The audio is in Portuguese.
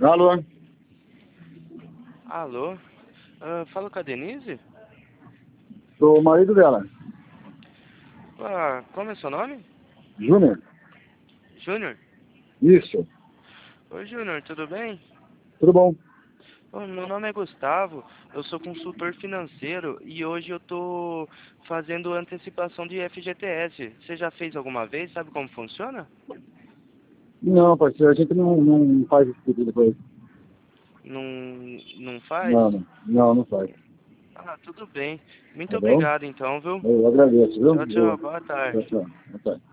Alô? Alô? Fala com a Denise? Sou o marido dela, Como é seu nome? Júnior. Júnior? Isso. Oi, Júnior, tudo bem? Tudo bom? Meu nome é Gustavo, eu sou consultor financeiro e hoje eu tô fazendo antecipação de FGTS. Você já fez alguma vez? Sabe como funciona? Não, parceiro, a gente não faz esse tipo de coisa. Não, não faz? Não faz. Tudo bem. Muito Tá bom? obrigado então, viu? Eu agradeço, viu? Tchau, tchau. Boa Tchau, tarde. tchau. Boa tarde.